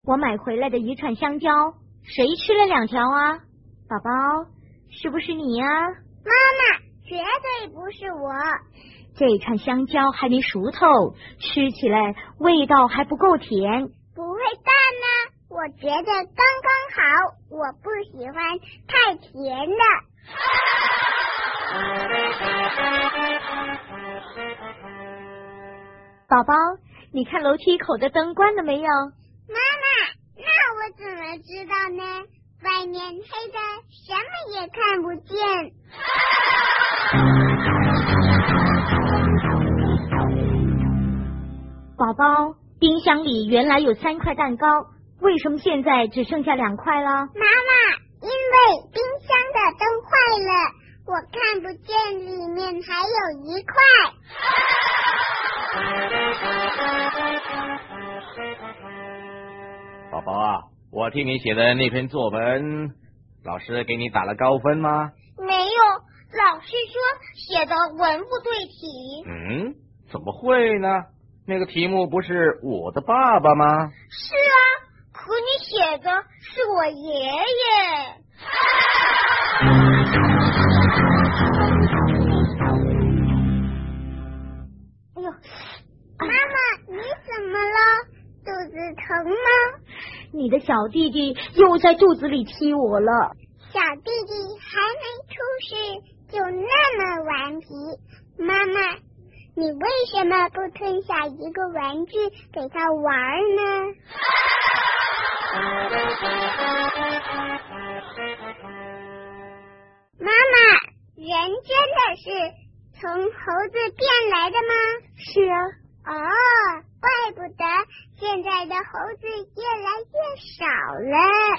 我买回来的一串香蕉，谁吃了2条啊？宝宝，是不是你呀？ 妈妈，绝对不是我。 这串香蕉还没熟透，吃起来味道还不够甜。 不会淡呢，我觉得刚刚好，我不喜欢太甜的。 宝宝，你看楼梯口的灯关了没有？ 妈妈，那我怎么知道呢？外面黑的，什么也看不见。 宝宝，冰箱里原来有3块蛋糕，为什么现在只剩下2块了？ 妈妈，因为冰箱的灯坏了，我看不见里面还有1块。 宝宝啊，我听你写的那篇作文，老师给你打了高分吗？ 没有，老师说写的文不对题。 怎么会呢？那个题目不是我的爸爸吗？ 是啊，可你写的是我爷爷。 哎呦， 妈妈，你怎么了？肚子疼吗？ 你的小弟弟又在肚子里踢我了。 小弟弟还没出世就那么顽皮，妈妈，你为什么不吞下一个玩具给他玩呢？妈妈，人真的是从猴子变来的吗？ 是啊。 哦，怪不得现在的猴子越来越少了。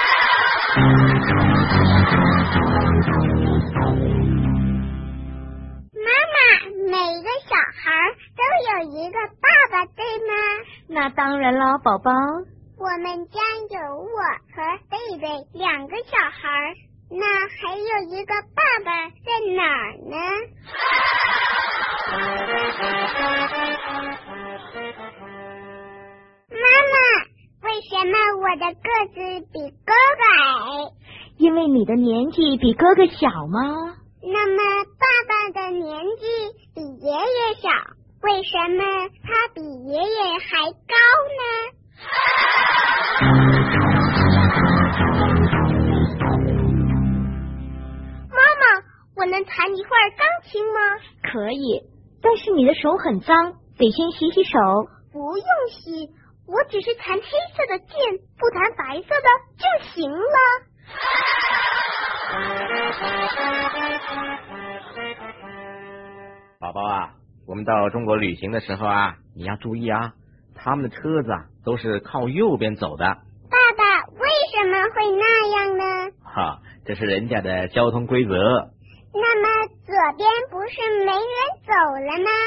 妈妈，每个小孩都有一个爸爸，对吗？ 那当然了，宝宝。 我们家有我和贝贝2个小孩，那还有一个爸爸在哪儿呢？妈妈，为什么我的个子比哥哥矮？ 因为你的年纪比哥哥小吗？ 那么爸爸的年纪比爷爷小，为什么他比爷爷还高呢？妈妈，我能弹一会儿钢琴吗？ 可以，但是你的手很脏，得先洗洗手。 不用洗，我只是弹黑色的键，不弹白色的就行了。 宝宝啊，我们到中国旅行的时候啊，你要注意啊，他们的车子啊都是靠右边走的。 爸爸，为什么会那样呢？ 这是人家的交通规则。 那么左边不是没人走了吗？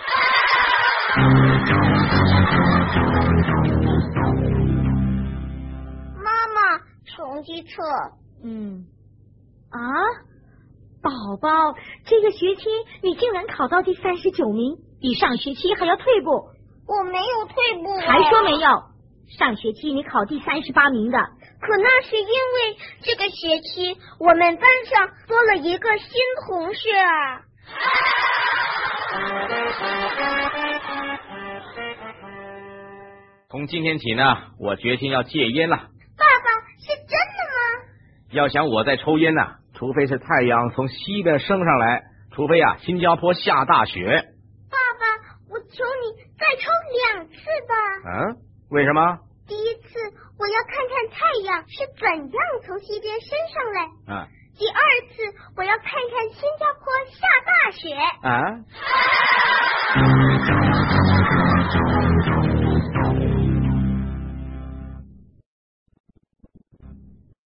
妈妈，重机车。 宝宝，这个学期你竟然考到第39名，比上学期还要退步。 我没有退步。 还说没有？上学期你考第38名的。 可那是因为这个学期我们班上多了一个新同学啊。 从今天起呢，我决心要戒烟了。爸爸，是真的吗？ 要想我再抽烟呢，除非是太阳从西边升上来，除非新加坡下大雪。 爸爸，我求你再抽2次吧。 为什么？ 第一次我要看看太阳是怎样从西边升上来。第二次我要看看新加坡下大雪。